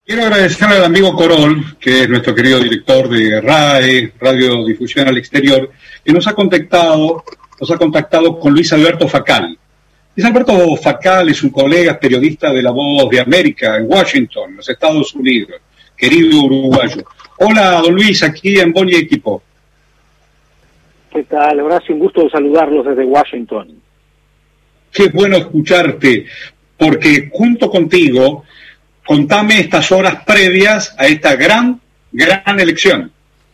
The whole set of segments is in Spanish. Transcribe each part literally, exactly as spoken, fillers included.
Quiero agradecerle al amigo Corol, que es nuestro querido director de R A E, Radio Difusión al Exterior, que nos ha contactado, nos ha contactado con Luis Alberto Facal. Luis Alberto Facal es un colega periodista de La Voz de América en Washington, los Estados Unidos, querido uruguayo. Hola, don Luis, aquí en Boni Equipo. ¿Qué tal, Horacio? Un gusto saludarlos desde Washington. Qué bueno escucharte, porque junto contigo, contame estas horas previas a esta gran, gran elección.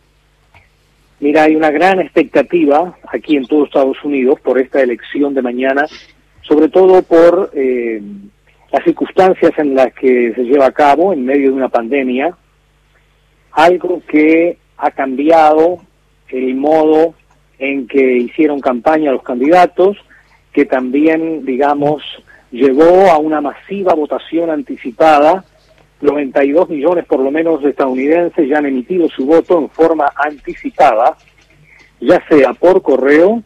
Mira, hay una gran expectativa aquí en todo Estados Unidos por esta elección de mañana, sobre todo por eh, las circunstancias en las que se lleva a cabo en medio de una pandemia, algo que ha cambiado el modo en que hicieron campaña los candidatos, que también, digamos, llevó a una masiva votación anticipada. noventa y dos millones por lo menos de estadounidenses ya han emitido su voto en forma anticipada, ya sea por correo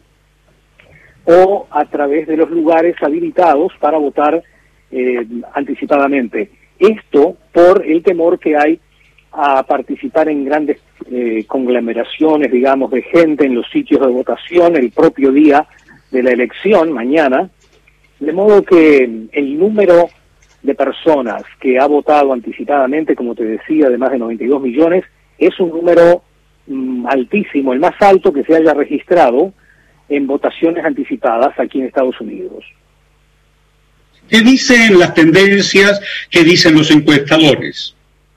o a través de los lugares habilitados para votar eh, anticipadamente. Esto por el temor que hay a participar en grandes eh, conglomeraciones, digamos, de gente en los sitios de votación el propio día de la elección, mañana, de modo que el número de personas que ha votado anticipadamente, como te decía, de más de noventa y dos millones, es un número mm, altísimo, el más alto que se haya registrado en votaciones anticipadas aquí en Estados Unidos. ¿Qué dicen las tendencias? ¿Qué dicen los encuestadores?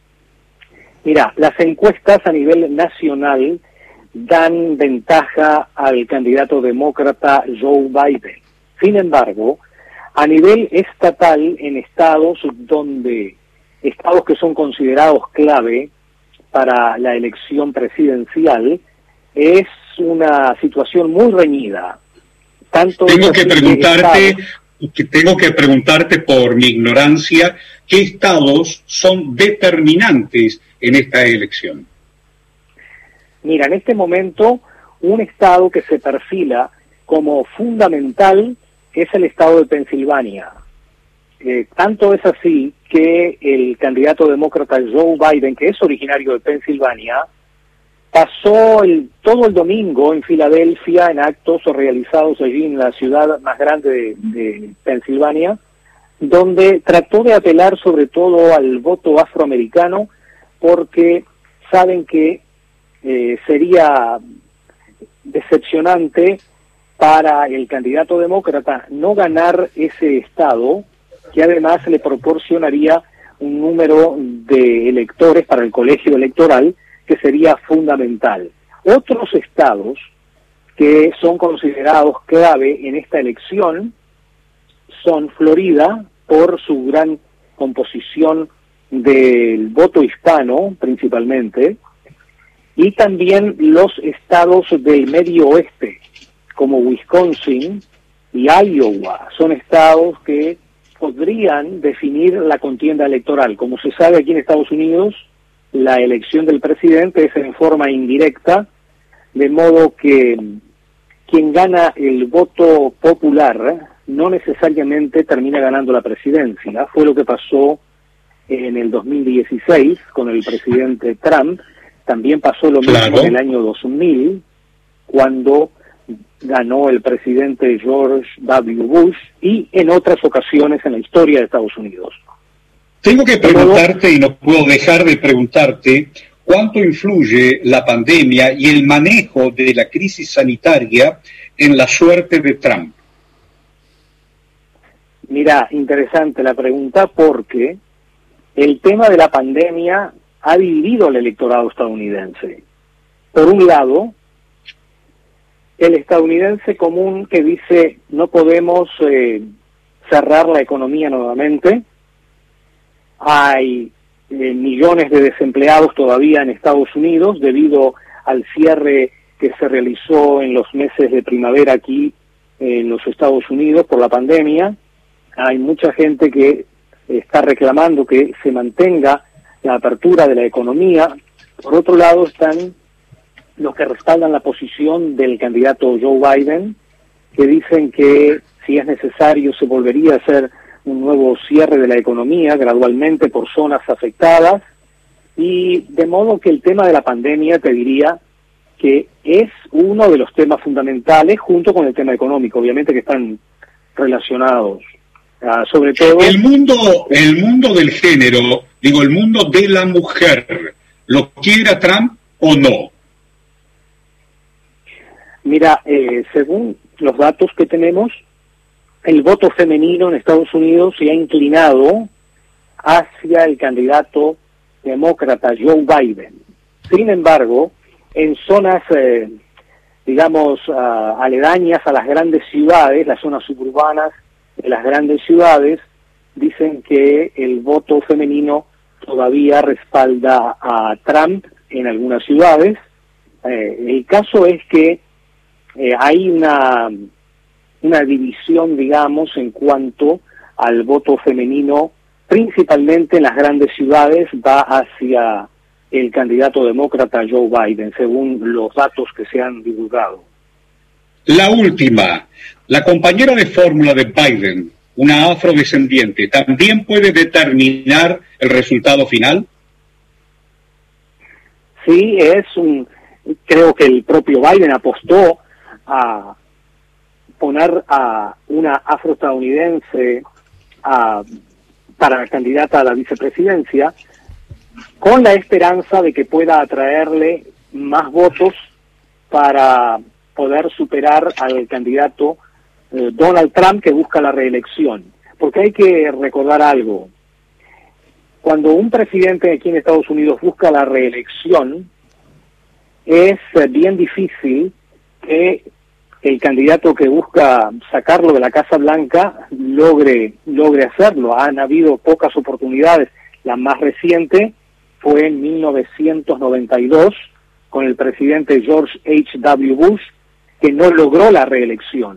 Mira, las encuestas a nivel nacional dan ventaja al candidato demócrata Joe Biden. Sin embargo, a nivel estatal, en estados donde, estados que son considerados clave para la elección presidencial, es una situación muy reñida. Tanto tengo que preguntarte, que tengo que preguntarte por mi ignorancia, ¿qué estados son determinantes en esta elección? Mira, en este momento, un estado que se perfila como fundamental es el estado de Pensilvania. Eh, tanto es así que el candidato demócrata Joe Biden, que es originario de Pensilvania, pasó el, todo el domingo en Filadelfia en actos realizados allí en la ciudad más grande de, de Pensilvania, donde trató de apelar sobre todo al voto afroamericano, porque saben que eh, sería decepcionante para el candidato demócrata no ganar ese estado, que además le proporcionaría un número de electores para el colegio electoral que sería fundamental. Otros estados que son considerados clave en esta elección son Florida, por su gran composición del voto hispano principalmente, y también los estados del medio oeste, como Wisconsin y Iowa, son estados que podrían definir la contienda electoral. Como se sabe aquí en Estados Unidos, la elección del presidente es en forma indirecta, de modo que quien gana el voto popular no necesariamente termina ganando la presidencia. Fue lo que pasó en el dos mil dieciséis con el presidente Trump. También pasó lo mismo claro. en el año dos mil, cuando ganó el presidente George W. Bush, y en otras ocasiones en la historia de Estados Unidos. Tengo que preguntarte, y no puedo dejar de preguntarte, ¿cuánto influye la pandemia y el manejo de la crisis sanitaria en la suerte de Trump? Mira, interesante la pregunta, porque el tema de la pandemia ha dividido al electorado estadounidense. Por un lado, el estadounidense común que dice no podemos eh, cerrar la economía nuevamente, hay eh, millones de desempleados todavía en Estados Unidos debido al cierre que se realizó en los meses de primavera aquí en los Estados Unidos por la pandemia. Hay mucha gente que está reclamando que se mantenga la apertura de la economía. Por otro lado están los que respaldan la posición del candidato Joe Biden, que dicen que si es necesario se volvería a hacer un nuevo cierre de la economía gradualmente por zonas afectadas, y de modo que el tema de la pandemia, te diría, que es uno de los temas fundamentales junto con el tema económico, obviamente que están relacionados. Uh, sobre todo... El mundo, el mundo del género, digo, el mundo de la mujer, ¿lo quiere Trump o no? Mira, eh, según los datos que tenemos, el voto femenino en Estados Unidos se ha inclinado hacia el candidato demócrata Joe Biden. Sin embargo, en zonas, eh, digamos, uh, aledañas a las grandes ciudades, las zonas suburbanas de las grandes ciudades, dicen que el voto femenino todavía respalda a Trump en algunas ciudades. Eh, el caso es que eh, hay una, una división, digamos, en cuanto al voto femenino, principalmente en las grandes ciudades, va hacia el candidato demócrata Joe Biden, según los datos que se han divulgado. La última, la compañera de fórmula de Biden, una afrodescendiente, ¿también puede determinar el resultado final? Sí, es un, creo que el propio Biden apostó a poner a una afroestadounidense a, para candidata a la vicepresidencia, con la esperanza de que pueda atraerle más votos para poder superar al candidato eh, Donald Trump, que busca la reelección. Porque hay que recordar algo: cuando un presidente aquí en Estados Unidos busca la reelección, es eh, bien difícil que el candidato que busca sacarlo de la Casa Blanca logre, logre hacerlo. Han habido pocas oportunidades. La más reciente fue en mil novecientos noventa y dos, con el presidente George H W Bush, que no logró la reelección.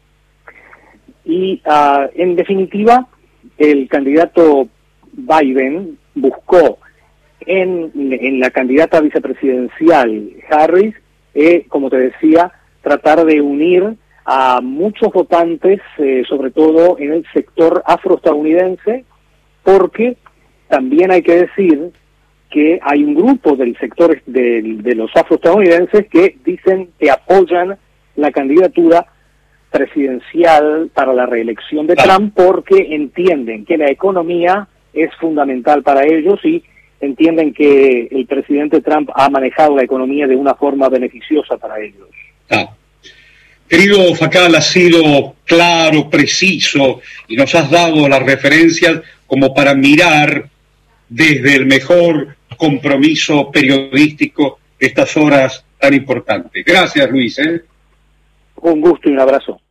Y uh, en definitiva, el candidato Biden buscó en, en la candidata vicepresidencial Harris, eh, como te decía, tratar de unir a muchos votantes, eh, sobre todo en el sector afroestadounidense, porque también hay que decir que hay un grupo del sector de, de los afroestadounidenses que dicen que apoyan la candidatura presidencial para la reelección de Trump, porque entienden que la economía es fundamental para ellos y entienden que el presidente Trump ha manejado la economía de una forma beneficiosa para ellos. Ah. Querido Facal, has sido claro, preciso, y nos has dado las referencias como para mirar desde el mejor compromiso periodístico estas horas tan importantes. Gracias, Luis. ¿eh? Un gusto y un abrazo.